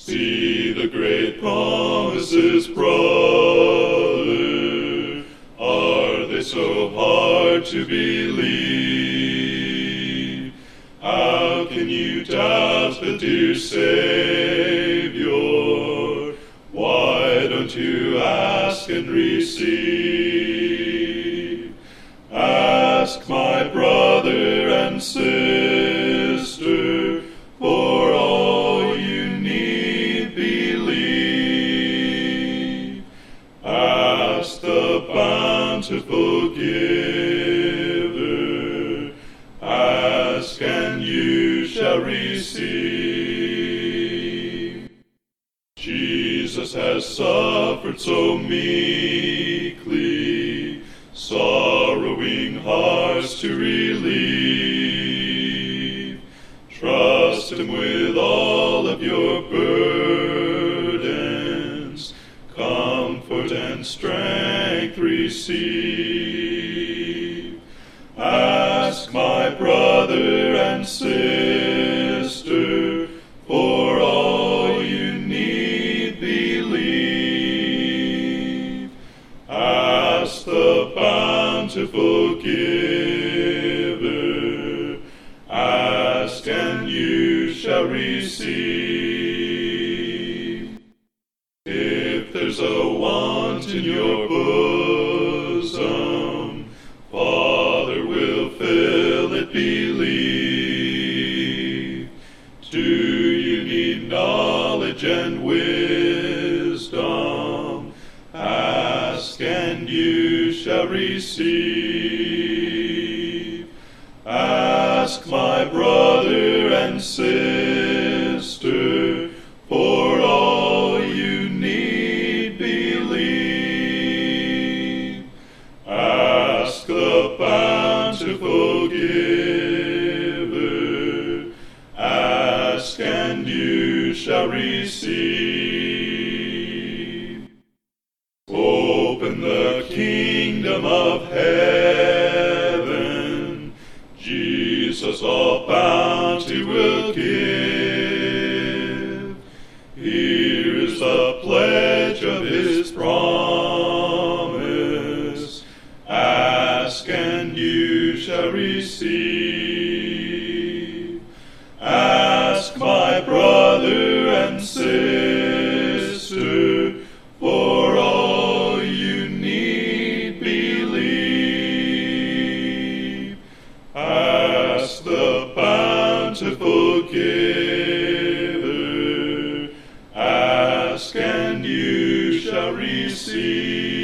See the great promises, brother. Are they so hard to believe? How can you doubt the dear Savior? Why don't you ask and receive? Ask, my brother and sister, for all you need believe. Ask the bountiful giver. Ask and you shall receive. Jesus has suffered so meekly, sorrowing hearts to relieve. Trust him with all of your burdens, comfort and strength receive. Ask, my brother and sister, for all you need believe. Ask the bountiful giver. Ask and you shall receive. If there's a want in your bosom, Father will fill it, believe. Do you need knowledge and wisdom? Ask and you shall receive. Ask, my brother and sister, for all you need believe. Ask the bountiful giver. Ask and you shall receive. Open the kingdom of heaven. Jesus all bounty will give. Here is the pledge of his promise. Ask and you shall receive. Ask, my brother and sister, for all you need believe. Ask the bountiful giver. Ask and you shall receive.